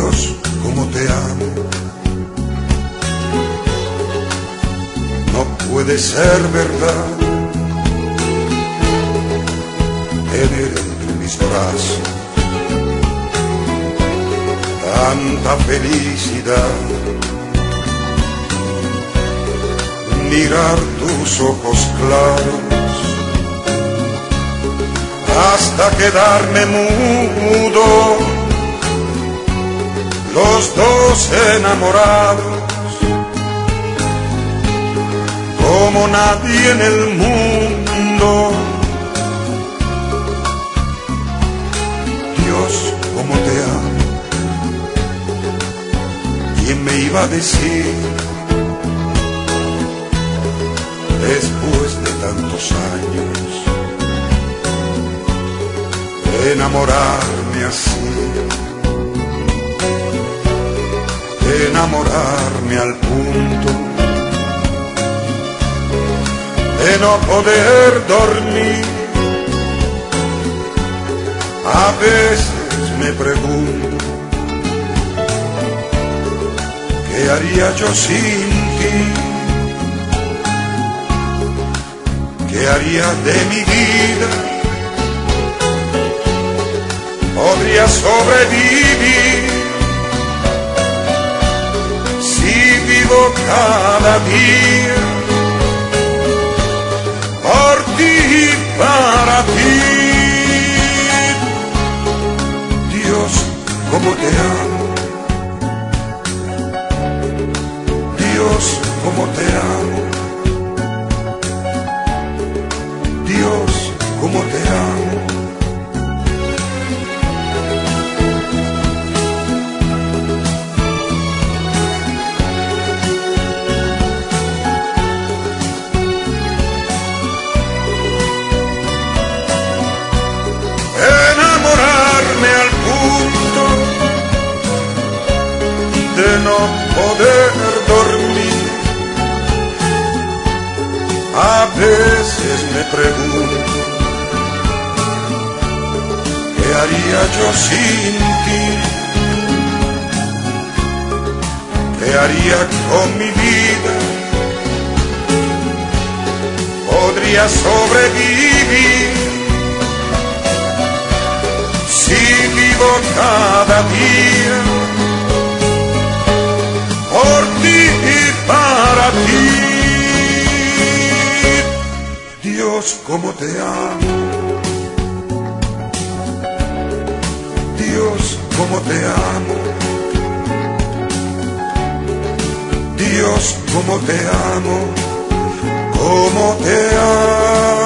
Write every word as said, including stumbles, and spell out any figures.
Dios, cómo te amo. No puede ser verdad tener entre mis brazos tanta felicidad, mirar tus ojos claros hasta quedarme mudo, los dos enamorados como nadie en el mundo. Dios, cómo te amo. ¿Quién me iba a decir, después de tantos años, enamorarme así, enamorarme al punto de no poder dormir? A veces me pregunto, ¿qué haría yo sin ti? ¿Qué haría de mi vida? ¿Podría sobrevivir si vivo cada día por ti y para ti? Dios, cómo te amo. Dios, cómo te amo. Dios, cómo te amo. Enamorarme al punto de no poder dormir. A veces me pregunto, ¿qué haría yo sin ti? ¿Qué haría con mi vida? ¿Podría sobrevivir si vivo cada día por ti y para ti? Dios, cómo te amo. Dios, cómo te amo. Dios, cómo te amo. Cómo te amo.